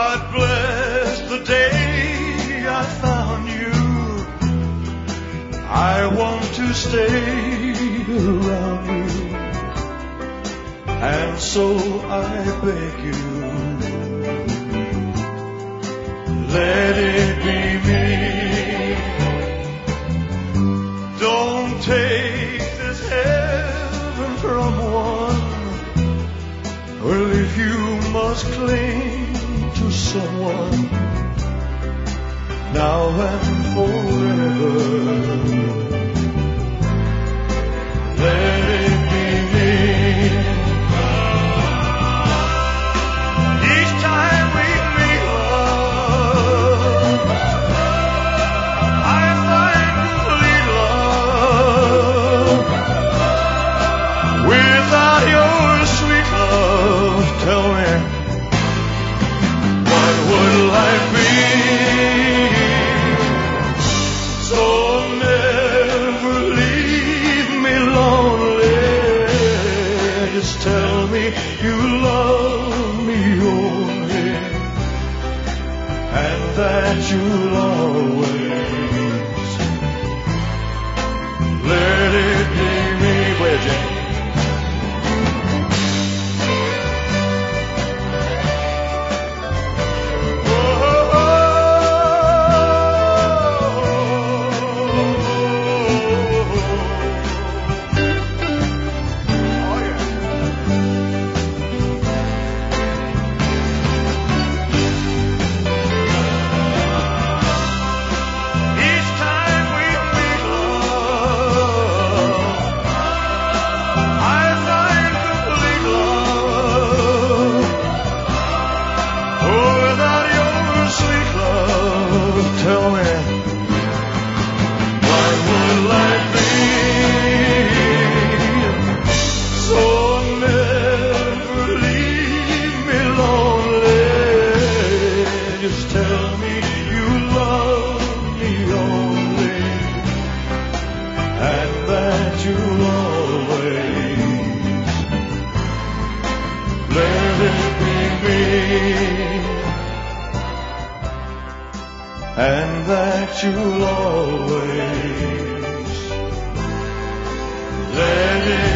God bless the day I found you. I want to stay around you, and so I beg you, let it be me. Don't take this heaven from one. Well, if you must cling to someone now and forever, let it be me. Each time we meet, love, I find complete love. Without your sweet love, tell me, what would life be? So never leave me lonely. Just tell me you love me only, and that you'll always let it be me. Where, Jane? And that you'll always let it